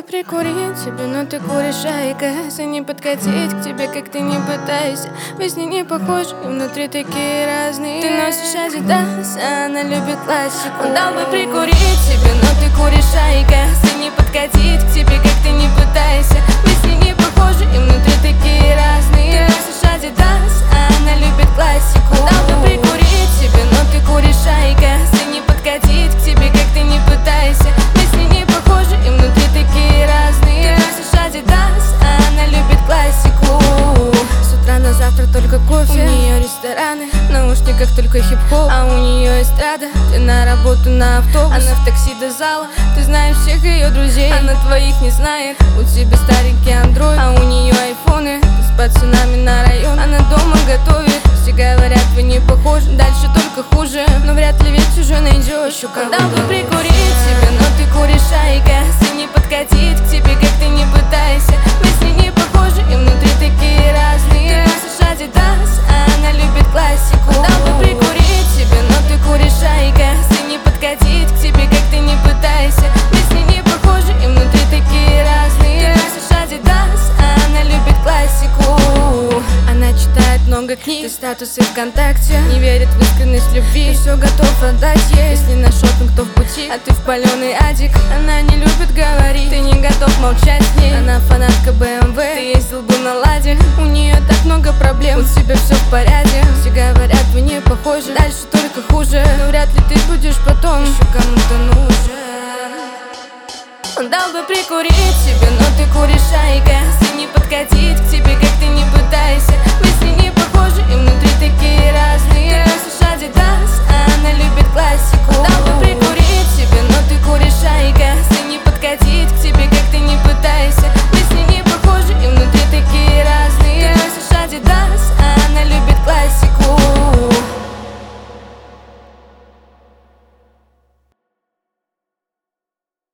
прикурить тебе, но ты куришь айкос. И не подкатить к тебе, как ты не пытайся. Вы с ней не похожи, и внутри такие разные. Ты носишь Adidas, а она любит классику. Он дал бы прикурить тебе, но ты куришь айкос. И не подкатить к тебе, как ты не пытайся. Вы с ней не похожи, и внутри такие разные. Ты носишь Adidas, а она любит классику. Он дал бы прикурить тебе, но ты куришь айкос. И не подкатить к тебе, как ты не пытайся. Мы с ней не похожи, и внутри такие разные. Ты носишь Adidas, а она любит классику. С утра на завтрак только кофе. У нее рестораны, в наушниках только хип-хоп. А у нее эстрада, ты на работу, на автобус. Она в такси до зала, ты знаешь всех ее друзей. Она твоих не знает, у тебя старенький андроид. А у нее айфоны, ты с пацанами на район. Она дома готовит, все говорят, вы не похожи. Дальше только хуже, но вряд ли ведь уже найдешь. Еще когда бы прикурить тебе, но ты куришь айкос. И не подкатить к тебе, как ты не пытайся. Мы с ней не похожи, и внутри такие разные. Ты носишь Adidas, а она любит классику. Дал бы прикурить тебе, но ты куришь айкос. И не подкатить к тебе, как ты не пытайся. Мы с ней не похожи, и внутри такие разные. Ты носишь Adidas, а она любит классику. Она читает много книг, ты статусы ВКонтакте. Не верит в искренность любви, ты все готов отдать ей. Если на шопинг, то в бутик, а ты в паленый адик. Она не любит говорить, ты не готов молчать с ней. Она фанатка BMW, ты ездил бы на Ладе. У нее так много проблем, у тебя все в порядке. Все говорят, вы не похожи, дальше только хуже. Но вряд ли ты будешь потом еще кому-то нужен. Он дал бы прикурить тебе, но ты куришь айкос. И не подкатить к тебе,